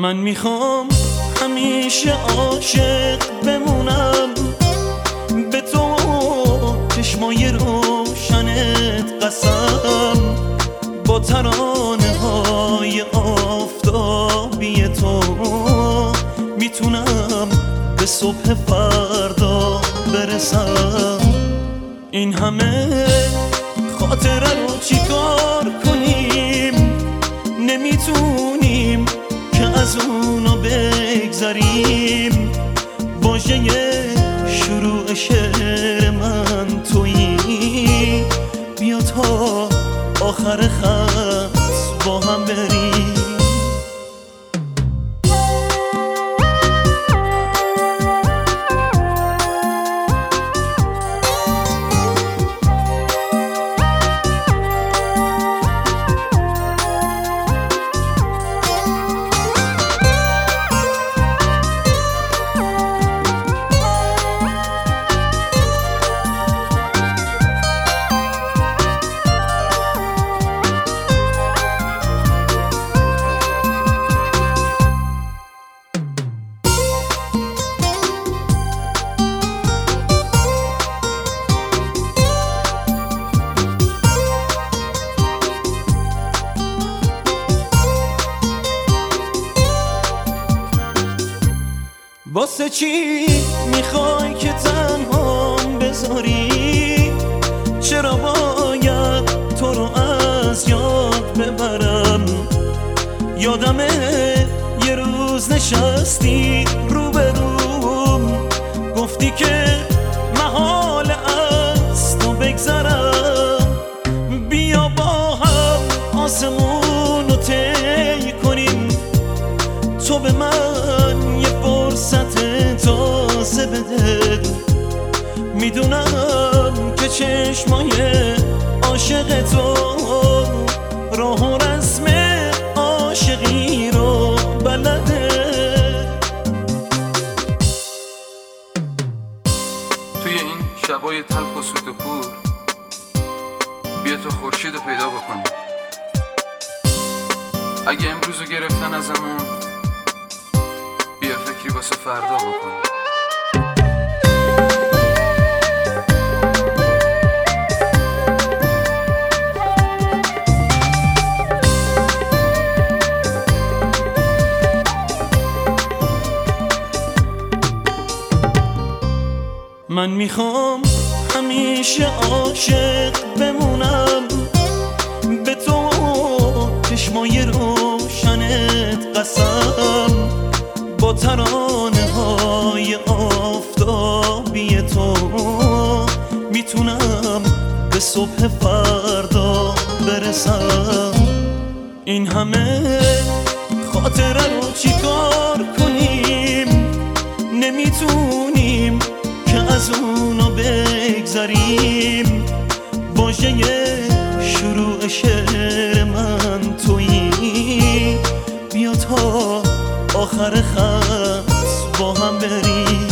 من میخوام همیشه عاشق بمونم به تو، چشمای روشنت قسم، با ترانه های آفتابی تو میتونم به صبح فردا برسم. این همه خاطره رو چیکار کنیم؟ نمیتونیم که از اونو بگذریم. واژه شروع شعر من تویی، بیا تا آخر خط با هم بریم. واسه چی میخوای که تنهام بذاری؟ چرا باید تو رو از یاد ببرم؟ یادمه یه روز نشستی روبروم، گفتی که محاله از تو بگذرم. بیا با هم آسمون رو طی کنیم، تو به من یه فرصت تازه بده. میدونم که چشمای عاشق تو راه و رسم عاشقی رو بلده. توی این شبای تلخ و سوت و کور بیا تو خورشید رو پیدا بکنی. اگه امروزو گرفتن ازمون، بیا فکری واسه فردا بکنی. من میخوام همیشه عاشق بمونم به تو، چشمای روشنت قسم، با ترانه های آفتابی تو میتونم به صبح فردا برسم. این همه خاطره رو چیکار کنیم؟ نمیتونیم که از اونو بگذریم. واژه شروع شعر من تویی، بیا تا آخر خط با هم بریم.